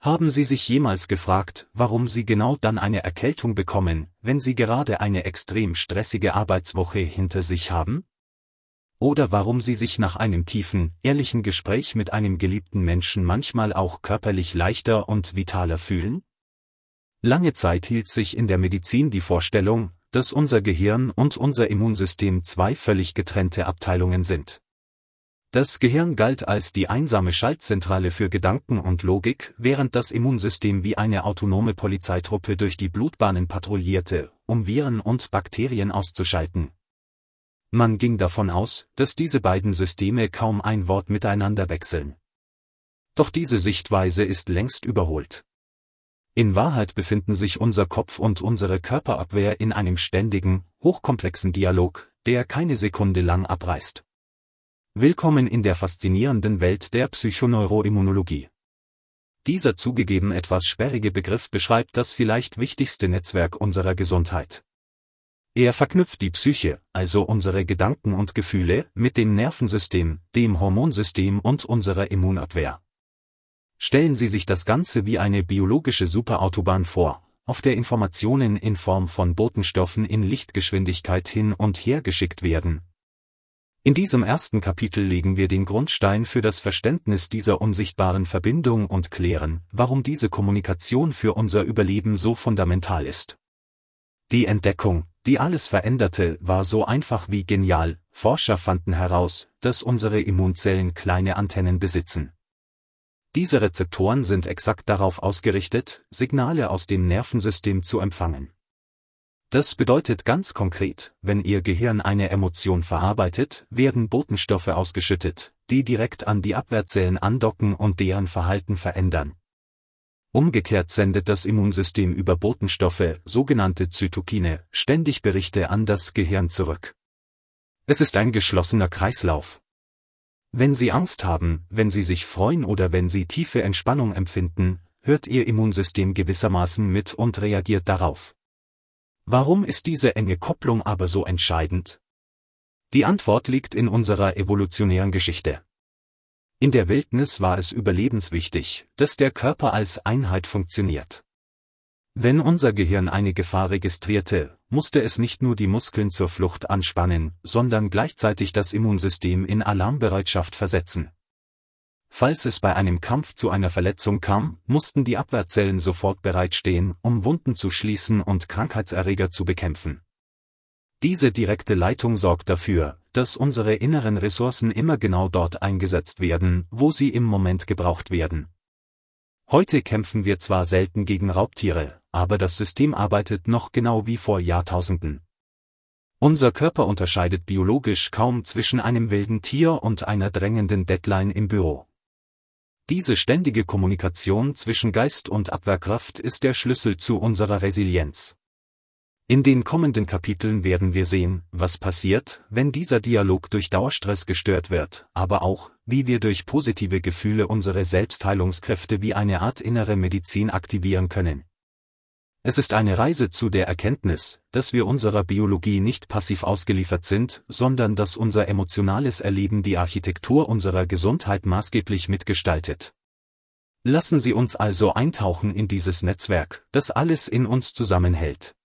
Haben Sie sich jemals gefragt, warum Sie genau dann eine Erkältung bekommen, wenn Sie gerade eine extrem stressige Arbeitswoche hinter sich haben? Oder warum Sie sich nach einem tiefen, ehrlichen Gespräch mit einem geliebten Menschen manchmal auch körperlich leichter und vitaler fühlen? Lange Zeit hielt sich in der Medizin die Vorstellung, dass unser Gehirn und unser Immunsystem zwei völlig getrennte Abteilungen sind. Das Gehirn galt als die einsame Schaltzentrale für Gedanken und Logik, während das Immunsystem wie eine autonome Polizeitruppe durch die Blutbahnen patrouillierte, um Viren und Bakterien auszuschalten. Man ging davon aus, dass diese beiden Systeme kaum ein Wort miteinander wechseln. Doch diese Sichtweise ist längst überholt. In Wahrheit befinden sich unser Kopf und unsere Körperabwehr in einem ständigen, hochkomplexen Dialog, der keine Sekunde lang abreißt. Willkommen in der faszinierenden Welt der Psychoneuroimmunologie. Dieser zugegeben etwas sperrige Begriff beschreibt das vielleicht wichtigste Netzwerk unserer Gesundheit. Er verknüpft die Psyche, also unsere Gedanken und Gefühle, mit dem Nervensystem, dem Hormonsystem und unserer Immunabwehr. Stellen Sie sich das Ganze wie eine biologische Superautobahn vor, auf der Informationen in Form von Botenstoffen in Lichtgeschwindigkeit hin und her geschickt werden. In diesem ersten Kapitel legen wir den Grundstein für das Verständnis dieser unsichtbaren Verbindung und klären, warum diese Kommunikation für unser Überleben so fundamental ist. Die Entdeckung, die alles veränderte, war so einfach wie genial. Forscher fanden heraus, dass unsere Immunzellen kleine Antennen besitzen. Diese Rezeptoren sind exakt darauf ausgerichtet, Signale aus dem Nervensystem zu empfangen. Das bedeutet ganz konkret, wenn Ihr Gehirn eine Emotion verarbeitet, werden Botenstoffe ausgeschüttet, die direkt an die Abwehrzellen andocken und deren Verhalten verändern. Umgekehrt sendet das Immunsystem über Botenstoffe, sogenannte Zytokine, ständig Berichte an das Gehirn zurück. Es ist ein geschlossener Kreislauf. Wenn Sie Angst haben, wenn Sie sich freuen oder wenn Sie tiefe Entspannung empfinden, hört Ihr Immunsystem gewissermaßen mit und reagiert darauf. Warum ist diese enge Kopplung aber so entscheidend? Die Antwort liegt in unserer evolutionären Geschichte. In der Wildnis war es überlebenswichtig, dass der Körper als Einheit funktioniert. Wenn unser Gehirn eine Gefahr registrierte, musste es nicht nur die Muskeln zur Flucht anspannen, sondern gleichzeitig das Immunsystem in Alarmbereitschaft versetzen. Falls es bei einem Kampf zu einer Verletzung kam, mussten die Abwehrzellen sofort bereitstehen, um Wunden zu schließen und Krankheitserreger zu bekämpfen. Diese direkte Leitung sorgt dafür, dass unsere inneren Ressourcen immer genau dort eingesetzt werden, wo sie im Moment gebraucht werden. Heute kämpfen wir zwar selten gegen Raubtiere, aber das System arbeitet noch genau wie vor Jahrtausenden. Unser Körper unterscheidet biologisch kaum zwischen einem wilden Tier und einer drängenden Deadline im Büro. Diese ständige Kommunikation zwischen Geist und Abwehrkraft ist der Schlüssel zu unserer Resilienz. In den kommenden Kapiteln werden wir sehen, was passiert, wenn dieser Dialog durch Dauerstress gestört wird, aber auch, wie wir durch positive Gefühle unsere Selbstheilungskräfte wie eine Art innere Medizin aktivieren können. Es ist eine Reise zu der Erkenntnis, dass wir unserer Biologie nicht passiv ausgeliefert sind, sondern dass unser emotionales Erleben die Architektur unserer Gesundheit maßgeblich mitgestaltet. Lassen Sie uns also eintauchen in dieses Netzwerk, das alles in uns zusammenhält.